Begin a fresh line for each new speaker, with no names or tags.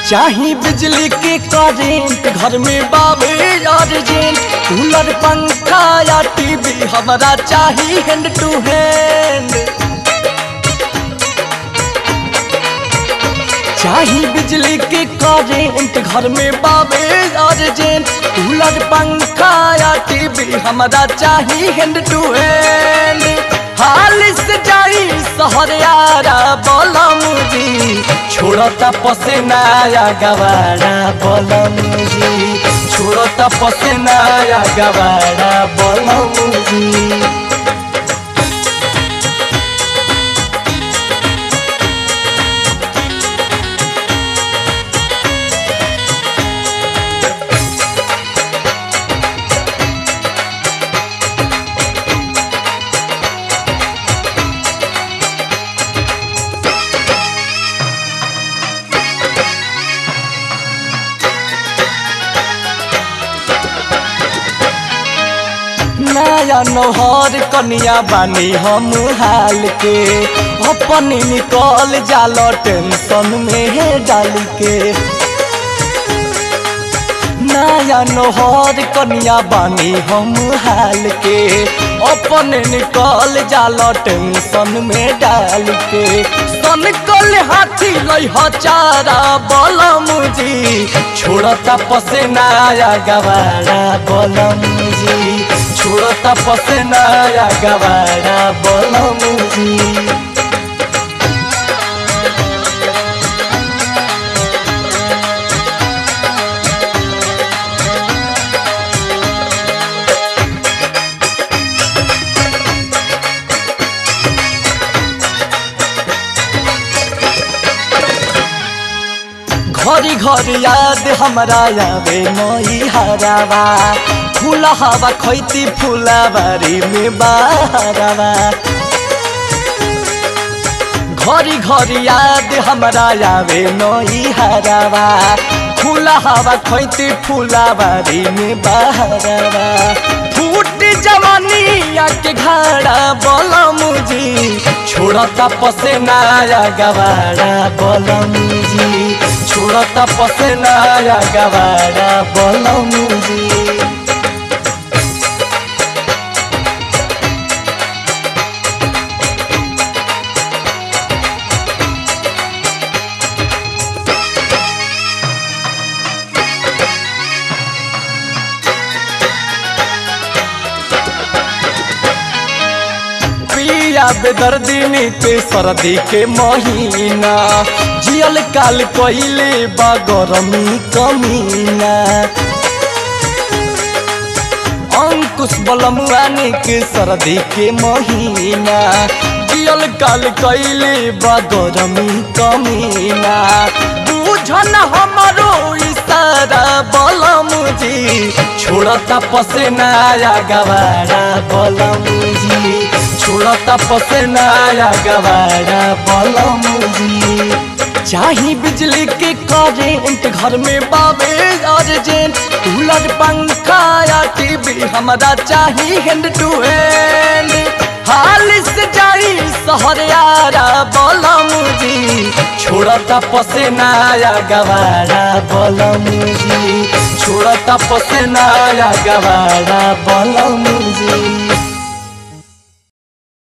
चाही बिजली के करेंट घर में बाबे अर्जेंट कूलर पंखा या टीवी हमारा चाही हैंड टू हैंड। चाही बिजली के करेंट घर में बाबे अर्जेंट कूलर पंखा या टीवी हमारा चाही हैंड टू हैंड। हाल से जाई शहर यारा बोलम जी छोड़ता पसेना या गवारा बोलम जी छोड़ता पसेना या गवारा बोलम जी। नया नौहर कनिया बानी हम हाल के अपन निकल जाला टेंशन में डाल के। नया नौहर कनिया बानी हम हाल के अपन निकल जाला टेंशन में डाल के। सन कल हाथी लइहा चारा बोलम जी छोड़ता पसेना या गवारा बोलम जी छोड़ता पसेना या गवारा बोलम जी। घरी घरी याद हमारा आवे नई हरावा फूला हवा खैती फुलाबारी में बहरावा। घरी घरी याद हमारा आवे नई हरावा फूला हवा खैती फुलाबारी में बहरावा। फूट जवानी के घड़ा बोलम जी छोड़ता पसेना या गवारा बोलम जी छोड़ता पसेना या गवारा बोलम जी। बेदर्दी नीते सर्दी के महीना जियल काल कहिले बा गरमी कमीना। अंकुश बलमुआनी के सर्दी के महीना जियल काल कहिले बा गरमी कमीना। बुझन हमारो इशारा बोलम जी छोड़ता पसेना या गवारा बोलम जी छोड़ता पसेना या गवारा बोलम जी। चाही बिजली के करेंट घर में बाबे अर्जेंट कूलर पंखा या टीवी हमारा चाही हैंड टू हैंड। हाल से जाई शहर यारा बोलम जी छोड़ता पसेना या गवारा बोलम जी छोड़ता पसेना या गवारा बोलम जी।